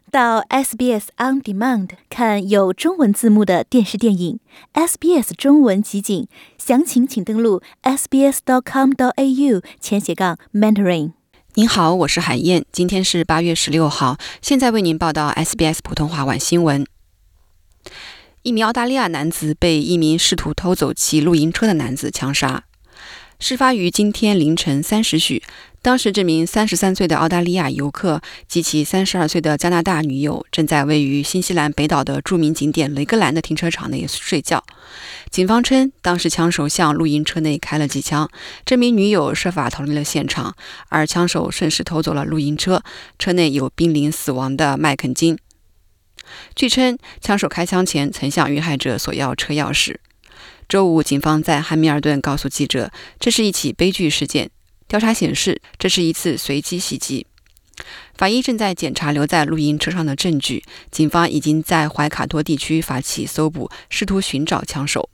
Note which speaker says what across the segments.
Speaker 1: 到 SBS On Demand 看有中文字幕的电视电影 SBS 中文集锦，详情请登录 sbs.com.au/Mandarin。
Speaker 2: 您好，我是海燕，今天是8月16号，现在为您报道 SBS 普通话晚新闻。一名澳大利亚男子被一名试图偷走其露营车的男子枪杀。事发于今天凌晨3时许，当时这名33岁的澳大利亚游客及其32岁的加拿大女友正在位于新西兰北岛的著名景点雷格兰的停车场内睡觉。警方称，当时枪手向露营车内开了几枪，这名女友设法逃离了现场，而枪手顺势偷走了露营车，车内有濒临死亡的麦肯金。据称，枪手开枪前曾向遇害者索要车钥匙。周五，警方在汉密尔顿告诉记者，这是一起悲剧事件。调查显示，这是一次随机袭击。法医正在检查留在露营车上的证据，警方已经在怀卡托地区发起搜捕，试图寻找枪手。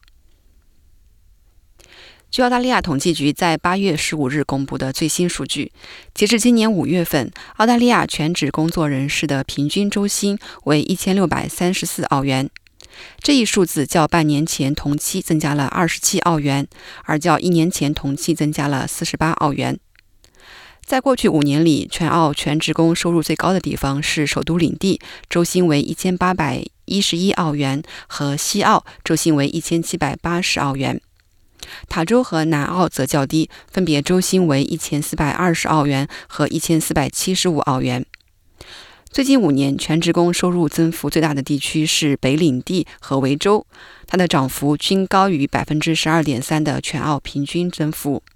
Speaker 2: 据澳大利亚统计局在8月15日公布的最新数据，截至今年5月份，澳大利亚全职工作人士的平均周薪为1634澳元。这一数字较半年前同期增加了27澳元，而较1年前同期增加了48澳元。在过去5年里，全澳全职工收入最高的地方是首都领地，周薪为1811澳元，和西澳周薪为1780澳元。塔州和南澳则较低，分别周薪为1420澳元和1475澳元。最近5年，全职工收入增幅最大的地区是北领地和维州，它的涨幅均高于 12.3% 的全澳平均增幅。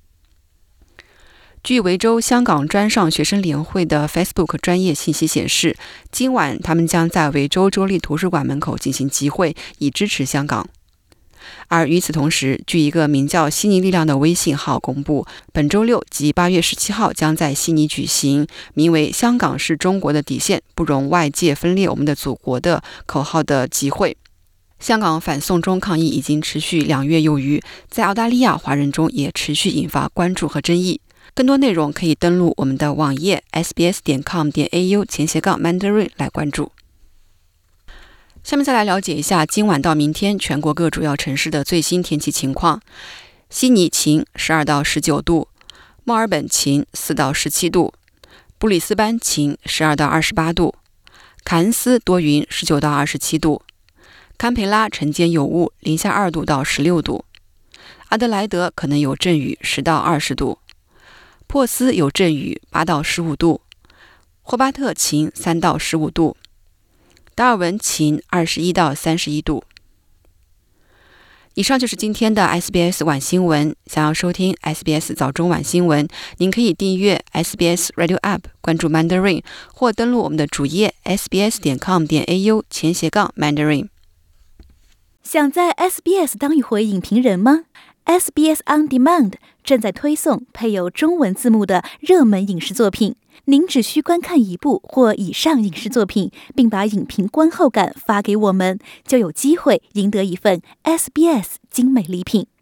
Speaker 2: 据维州香港专上学生联会的 Facebook 专业信息显示，今晚他们将在维州州立图书馆门口进行集会，以支持香港。而与此同时，据一个名叫悉尼力量的微信号公布，本周六即8月17号将在悉尼举行名为香港是中国的底线，不容外界分裂我们的祖国的口号的集会。香港反送中抗议已经持续2月有余，在澳大利亚华人中也持续引发关注和争议。更多内容可以登录我们的网页 sbs.com.au/Mandarin 来关注。下面再来了解一下今晚到明天全国各主要城市的最新天气情况。悉尼晴12到19度，墨尔本晴4到17度，布里斯班晴12到28度，凯恩斯多云19到27度，堪培拉晨间有雾零下2度到16度，阿德莱德可能有阵雨10到20度，珀斯有阵雨8到15度，霍巴特晴3到15度，达尔文晴21到31度。以上就是今天的 SBS 晚新闻。想要收听 SBS 早中晚新闻，您可以订阅 SBS Radio App， 关注 Mandarin， 或登录我们的主页 sbs.com.au/Mandarin。
Speaker 1: 想在 SBS 当一回影评人吗？ SBS On Demand 正在推送配有中文字幕的热门影视作品，您只需观看一部或以上影视作品，并把影评观后感发给我们，就有机会赢得一份 SBS 精美礼品。